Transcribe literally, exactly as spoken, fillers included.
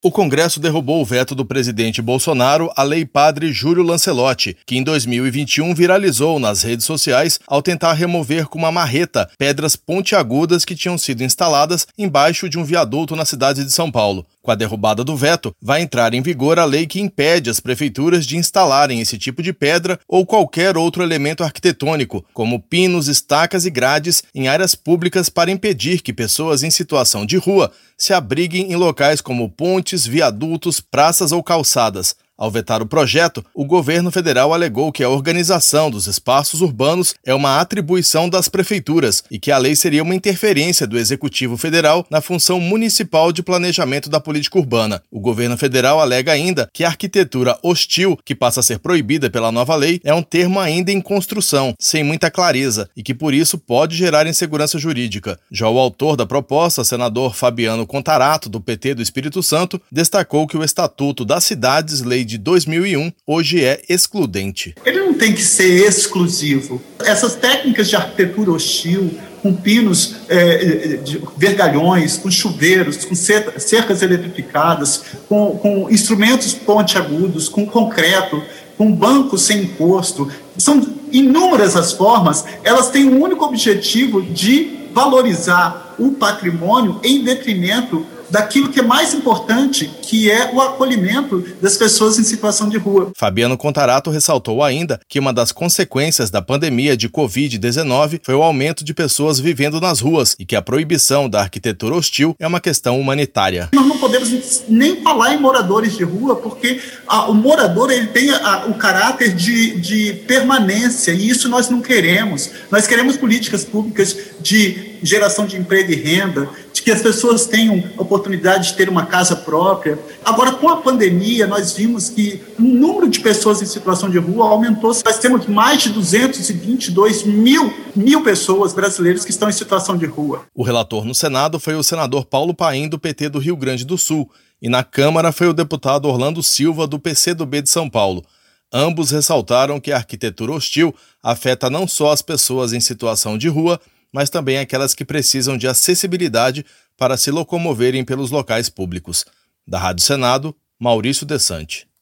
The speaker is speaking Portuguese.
O Congresso derrubou o veto do presidente Bolsonaro à Lei Padre Júlio Lancelotti, que em dois mil e vinte e um viralizou nas redes sociais ao tentar remover com uma marreta pedras pontiagudas que tinham sido instaladas embaixo de um viaduto na cidade de São Paulo. Com a derrubada do veto, vai entrar em vigor a lei que impede as prefeituras de instalarem esse tipo de pedra ou qualquer outro elemento arquitetônico, como pinos, estacas e grades, em áreas públicas para impedir que pessoas em situação de rua se abriguem em locais como pontes, viadutos, praças ou calçadas. Ao vetar o projeto, o governo federal alegou que a organização dos espaços urbanos é uma atribuição das prefeituras e que a lei seria uma interferência do Executivo Federal na função municipal de planejamento da política urbana. O governo federal alega ainda que a arquitetura hostil, que passa a ser proibida pela nova lei, é um termo ainda em construção, sem muita clareza, e que por isso pode gerar insegurança jurídica. Já o autor da proposta, senador Fabiano Contarato, do P T do Espírito Santo, destacou que o Estatuto das Cidades, lei de dois mil e um, hoje é excludente. Ele não tem que ser exclusivo. Essas técnicas de arquitetura hostil, com pinos, é, de vergalhões, com chuveiros, com cercas eletrificadas, com, com instrumentos pontiagudos, com concreto, com bancos sem encosto, são inúmeras as formas, elas têm um único objetivo de valorizar o patrimônio em detrimento daquilo que é mais importante, que é o acolhimento das pessoas em situação de rua. Fabiano Contarato ressaltou ainda que uma das consequências da pandemia de covid dezenove foi o aumento de pessoas vivendo nas ruas e que a proibição da arquitetura hostil é uma questão humanitária. Nós não podemos nem falar em moradores de rua, porque a, o morador ele tem a, o caráter de, de permanência, e isso nós não queremos. Nós queremos políticas públicas de geração de emprego e renda, de que as pessoas tenham a oportunidade de ter uma casa própria. Agora, com a pandemia, nós vimos que o número de pessoas em situação de rua aumentou. Nós temos mais de duzentos e vinte e dois mil, mil pessoas brasileiras que estão em situação de rua. O relator no Senado foi o senador Paulo Paim, do P T do Rio Grande do Sul, e na Câmara foi o deputado Orlando Silva, do P C do B de São Paulo. Ambos ressaltaram que a arquitetura hostil afeta não só as pessoas em situação de rua, mas também aquelas que precisam de acessibilidade para se locomoverem pelos locais públicos. Da Rádio Senado, Maurício Desante.